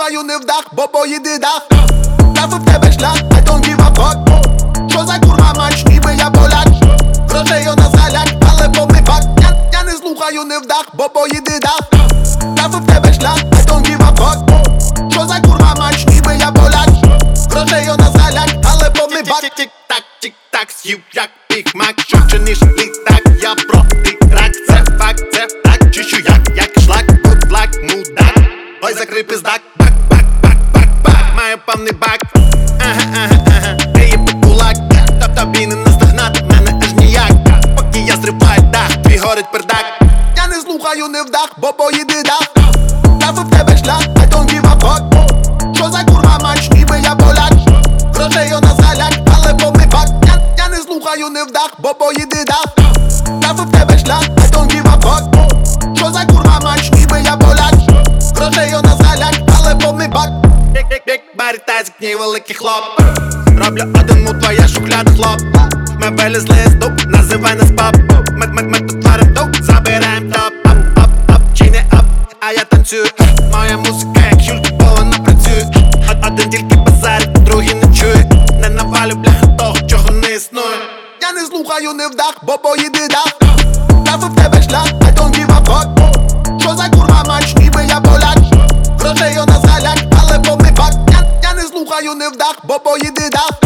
слухаю не вдах, бо поїде дах. Трафив в тебе шлях, I don't give a fuck. Що за курва матч, ніби я поляк. Грошей на заляк, але повний бак. Я не слухаю не вдах, бо поїде дах. Трафив в тебе шлях, I don't give a fuck. Що за курва матч, ніби я поляк. Грошей на заляк, але повний бак. Тік-так, тік-так, з'їв як Біг Мак. Що вчиниш літак, я проти рак. Це факт, це так, чищу як шлак. Будлак, мудак, ой закрий пиздак. Бак, маю повний бак. Ага, ти є кулак. Тобі не наздогнати мене аж ніяк. Поки я зриваю дах, твій горить пердак. Я не слухаю не вдах, бо поїде дах. Трафив в тебе шлях, I don't give a fuck. Що за курва матч, ніби я поляк. Грошей на заляк, але повний бак. Я не слухаю не вдах, бо поїде дах. Трафив в тебе шлях, I don't give a fuck. Що за курва матч, ніби я поляк. Грошей на заляк, але повний бак. Бік барі тазик, ні великий хлоп. Роблю один мут, твоя шухляда хлоп. Ми вилізли з дуб, називай нас пап. Ми тут творим дух, забираєм топ. Ап, чи не ап, а я танцюю. Моя музика як Юль, повна працює. Один тільки базарить, другий не чує. Не навалю, бляха, того, чого не існує. Я не слухаю не вдах, бо поїде дах. Трафив в тебе шлях, I don't give a fuck. Що за курва матч, ніби я поляк. Грошей на заляк, але повний бак. Я не слухаю не вдах, бо поїде дах.